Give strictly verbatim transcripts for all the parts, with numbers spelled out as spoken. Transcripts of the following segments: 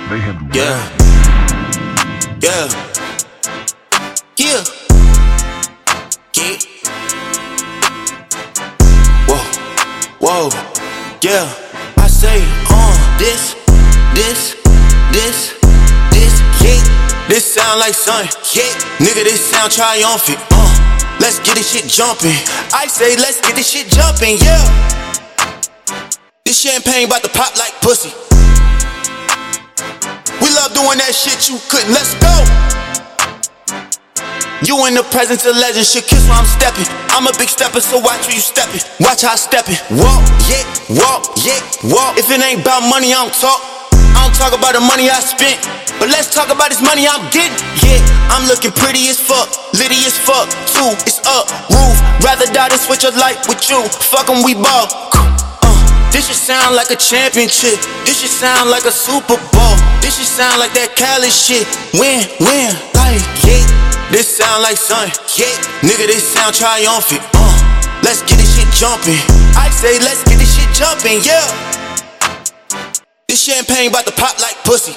Mayhem. Yeah. Yeah. Yeah. Get. Whoa. Whoa. Yeah. I say, uh, this, this, this, this, yeah. This sound like sun, yeah. Nigga, this sound triumphant, uh. Let's get this shit jumping. I say, let's get this shit jumping, yeah. This champagne bout to pop like pussy. We love doing that shit you couldn't, let's go. You in the presence of legends, should kiss while I'm stepping. I'm a big stepper, so watch where you stepping. Watch how I stepping. Walk, yeah, walk, yeah, walk. If it ain't about money, I don't talk. I don't talk about the money I spent, but let's talk about this money I'm getting. Yeah, I'm looking pretty as fuck, litty as fuck. Two, it's up, roof. Rather die than switch a life with you. Fuck 'em, we ball. This should sound like a championship. This should sound like a Super Bowl. This should sound like that Cali shit. Win, win, like, yeah. This sound like sun, yeah. Nigga, this sound triumphant, uh. Let's get this shit jumping. I say, let's get this shit jumping, yeah. This champagne bout to pop like pussy.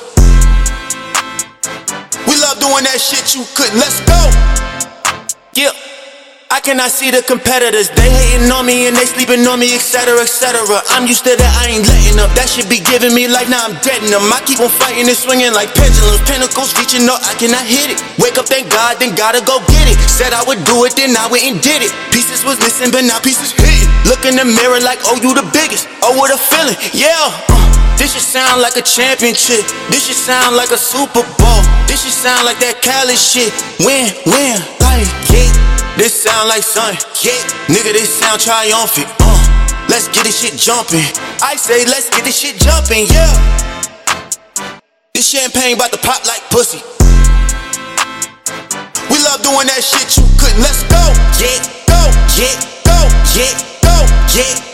We love doing that shit you couldn't, let's go. Yeah. I cannot see the competitors. They hating on me and they sleeping on me, etc, et cetera. I'm used to that, I ain't letting up. That shit be giving me life, now I'm deading them. I keep on fighting and swinging like pendulums. Pinnacles reaching up, I cannot hit it. Wake up, thank God, then gotta go get it. Said I would do it, then I went and did it. Pieces was missing, but now pieces hitting. Look in the mirror like, oh, you the biggest. Oh, what a feeling, yeah. uh, This should sound like a championship. This should sound like a Super Bowl. This should sound like that Cali shit. Win, win, like, yeah. This sound like sun, yeah. Nigga, this sound triumphant, uh. Let's get this shit jumping. I say, let's get this shit jumping, yeah. This champagne bout to pop like pussy. We love doing that shit you couldn't, let's go. Yeah, go, yeah, go, yeah, go, yeah.